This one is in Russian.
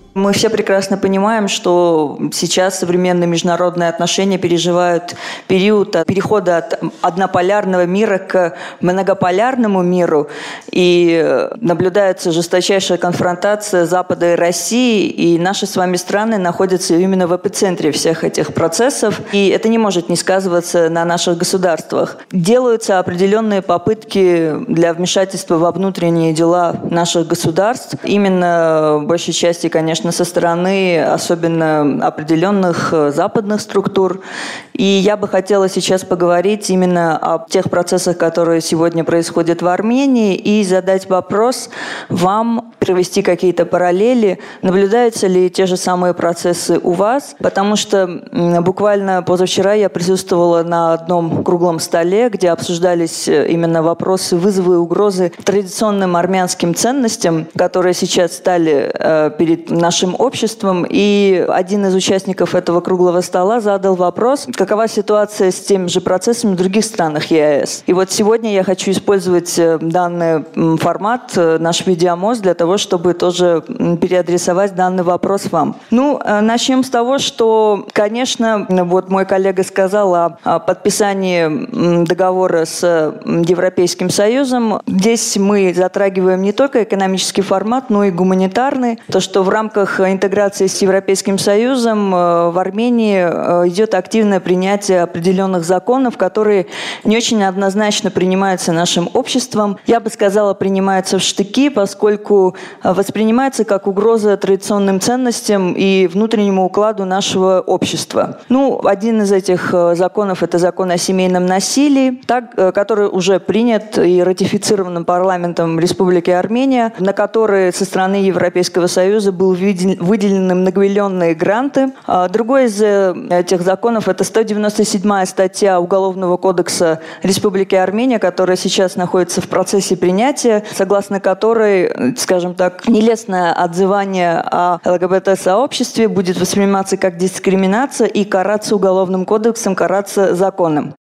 Мы все прекрасно понимаем, что сейчас современные международные отношения переживают период перехода от однополярного мира к многополярному миру, и наблюдается жесточайшая конфронтация Запада и России, и наши с вами страны находятся именно в эпицентре всех этих процессов, и это не может не сказываться на наших государствах. Делаются определенные попытки для вмешательства во внутренние дела наших государств, именно в большей части, конечно, со стороны особенно определенных западных структур. И я бы хотела сейчас поговорить именно о тех процессах, которые сегодня происходят в Армении, и задать вопрос вам, провести какие-то параллели, наблюдаются ли те же самые процессы у вас, потому что буквально позавчера я присутствовала на одном круглом столе, где обсуждались именно вопросы, вызовы и угрозы традиционным армянским ценностям, которые сейчас стали перед нашим обществом, и один из участников этого круглого стола задал вопрос, какова ситуация с теми же процессами в других странах ЕАЭС. И вот сегодня я хочу использовать данный формат, наш видеомост, для того, чтобы тоже переадресовать данный вопрос вам. Начнем с того, что, конечно, вот мой коллега сказал о подписании договора с Европейским Союзом. Здесь мы затрагиваем не только экономический формат, но и гуманитарный. То, что в рамках интеграции с Европейским Союзом в Армении идет активное принятие определенных законов, которые не очень однозначно принимаются нашим обществом. Я бы сказала, принимаются в штыки, поскольку воспринимается как угроза традиционным ценностям и внутреннему укладу нашего общества. Один из этих законов – это закон о семейном насилии, который уже принят и ратифицирован парламентом Республики Армения, на который со стороны Европейского Союза был выделены многомиллионные гранты. Другой из этих законов – это 197-я статья Уголовного кодекса Республики Армения, которая сейчас находится в процессе принятия, согласно которой, скажем так, нелестное отзывание о ЛГБТ-сообществе будет восприниматься как дискриминация и караться Уголовным кодексом, караться законом.